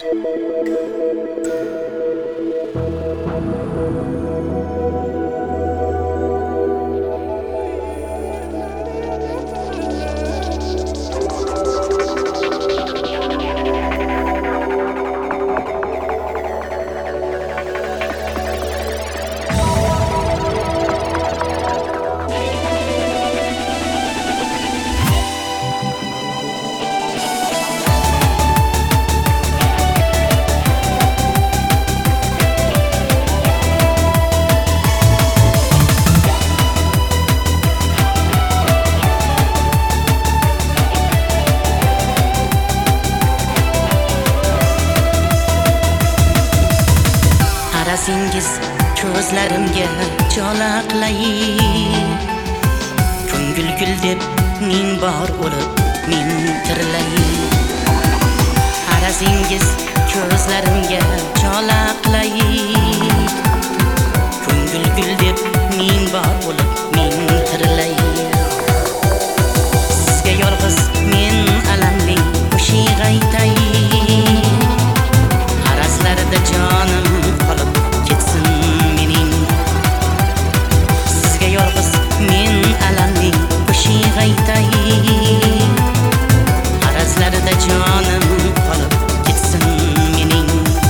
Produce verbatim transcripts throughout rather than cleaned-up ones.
Qarasangiz ko'zlarimga chalaqlayib, ko'ngil gul deb ming bor o'lib, ming tirlayib. Qarasangiz ko'zlarimga chalaqlayib, ko'ngil gul deb ming bor o'lib, ming tirlayib. Sizga yolg'iz men alamli qo'shiq aytayim, qarazlarda jonim qolib ketsin mening. Sizga yolg'iz men alamli qo'shiq aytayim, qarazlarda jonim qolib ketsin mening.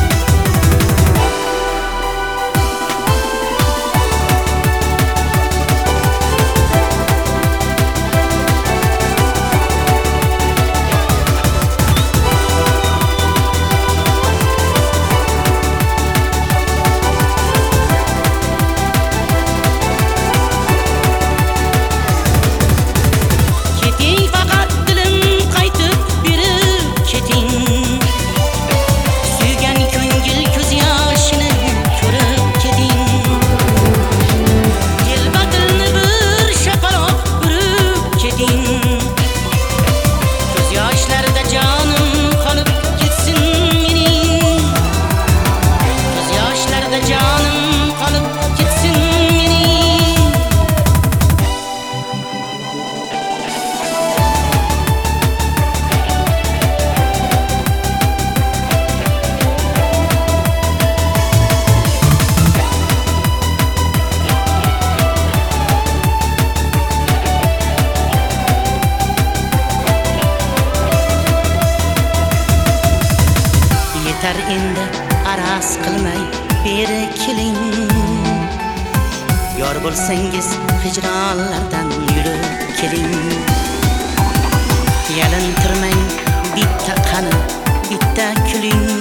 Yetar endi araz qilmay beri keling, yor bo'lsangiz hijronlardan yurib keling. Yalintirmang bitta qani bitta kuling,